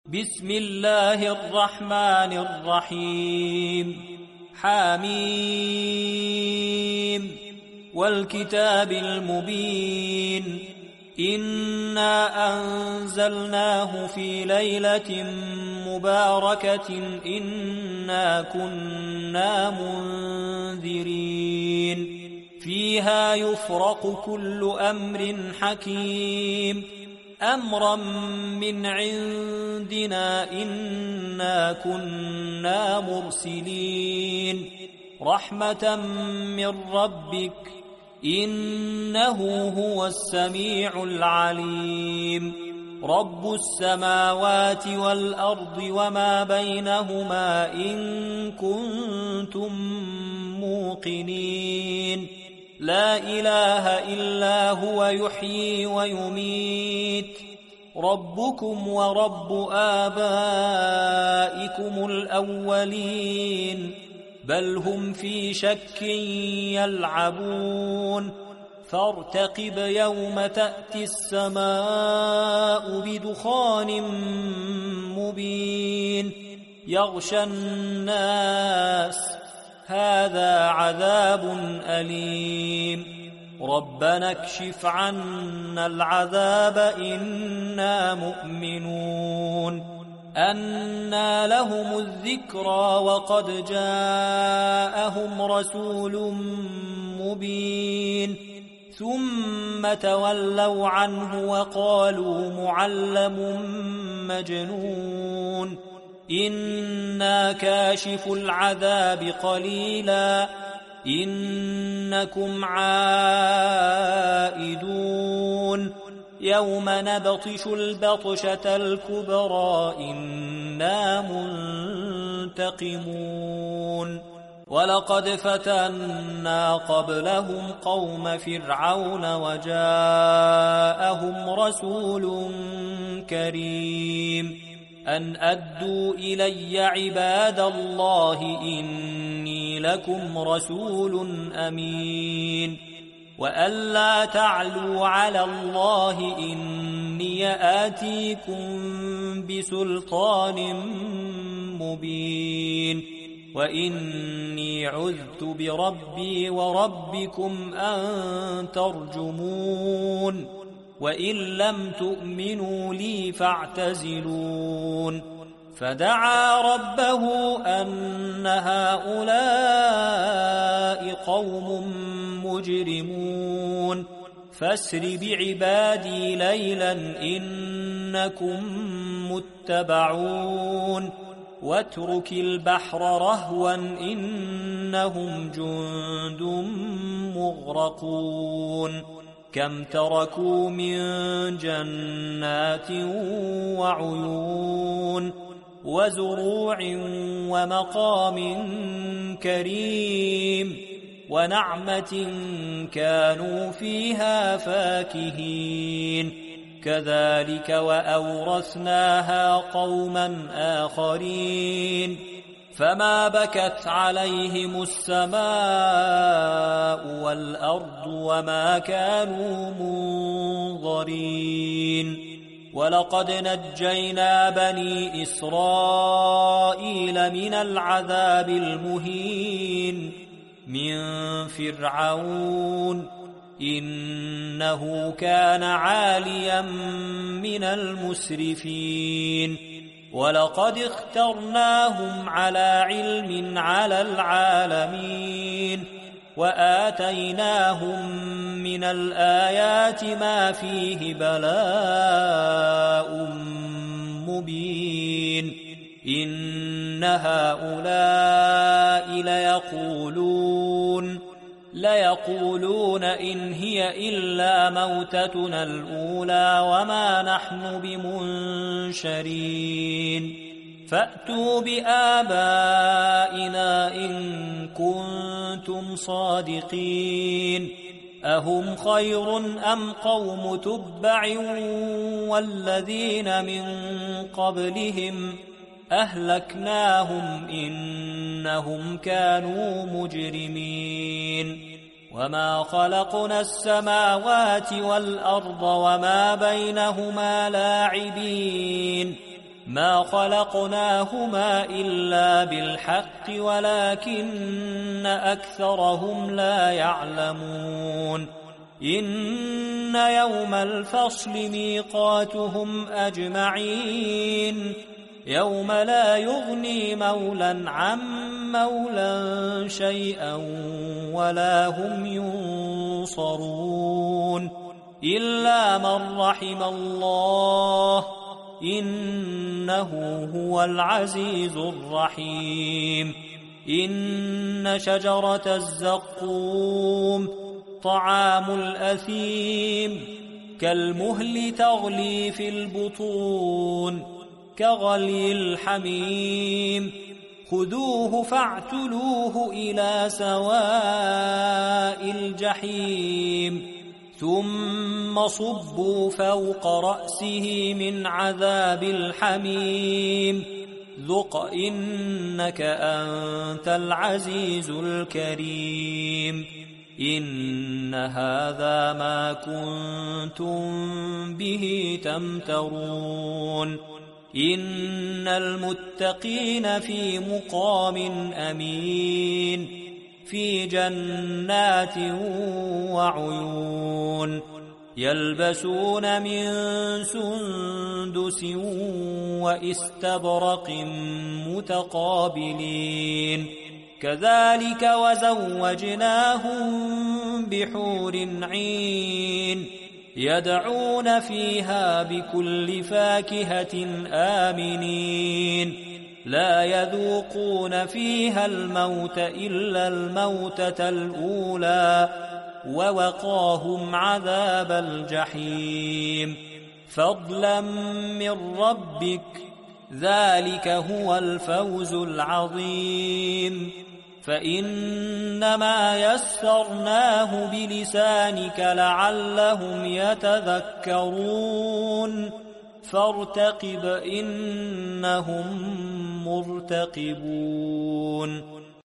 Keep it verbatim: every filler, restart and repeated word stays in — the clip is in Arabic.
بسم الله الرحمن الرحيم حميم والكتاب المبين إنا أنزلناه في ليلة مباركة إنا كنا منذرين فيها يفرق كل أمر حكيم أمرا من عندنا إنا كنا مرسلين رحمة من ربك إنه هو السميع العليم رب السماوات والأرض وما بينهما إن كنتم موقنين لا إله إلا هو يحيي ويميت ربكم ورب آبائكم الأولين بل هم في شك يلعبون فارتقب يوم تأتي السماء بدخان مبين يغشى الناس هذا عذاب أليم ربنا اكشف عنا العذاب إنا مؤمنون أنى لهم الذكرى وقد جاءهم رسول مبين ثم تولوا عنه وقالوا معلم مجنون إنا كاشف العذاب قليلا إنكم عائدون يوم نبطش البطشة الكبرى إنا منتقمون ولقد فتنا قبلهم قوم فرعون وجاءهم رسول كريم أن أدوا إلي عباد الله إني لكم رسول أمين وأن لا تعلوا على الله إني آتيكم بسلطان مبين وإني عذت بربي وربكم أن ترجمون وإن لم تؤمنوا لي فاعتزلون فدعا ربه أن هؤلاء قوم مجرمون فاسر بعبادي ليلا إنكم متبعون واترك البحر رهوا إنهم جند مغرقون كم تركوا من جنات وعيون وزروع ومقام كريم ونعمة كانوا فيها فاكهين كذلك وأورثناها قوما آخرين فما بكت عليهم السماء والأرض وما كانوا منظرين ولقد نجينا بني إسرائيل من العذاب المهين من فرعون إنه كان عاليا من المسرفين ولقد اخترناهم على علم على العالمين وآتيناهم من الآيات ما فيه بلاء مبين إن هؤلاء ليقولون ليقولون إن هي إلا موتتنا الأولى وما نحن بمنشرين فأتوا بآبائنا إن كنتم صادقين أهم خير أم قوم تبع والذين من قبلهم أهلكناهم إنهم كانوا مجرمين وما خلقنا السماوات والأرض وما بينهما لاعبين ما خلقناهما إلا بالحق ولكن أكثرهم لا يعلمون إن يوم الفصل ميقاتهم أجمعين يوم لا يغني مولى عن مولى شيئا ولا هم ينصرون إلا من رحم الله إنه هو العزيز الرحيم إن شجرة الزقوم طعام الأثيم كالمهل تغلي في البطون كغلي الحميم خذوه فاعتلوه إلى سواء الجحيم ثم صبوا فوق رأسه من عذاب الحميم ذق إنك أنت العزيز الكريم إن هذا ما كنتم به تمترون إن المتقين في مقام أمين في جنات وعيون يلبسون من سندس واستبرق متقابلين كذلك وزوجناهم بحور عين يدعون فيها بكل فاكهة آمنين لا يذوقون فيها الموت إلا الموتة الأولى ووقاهم عذاب الجحيم فضلا من ربك ذلك هو الفوز العظيم فإنما يسرناه بلسانك لعلهم يتذكرون فارتقب إنهم مرتقبون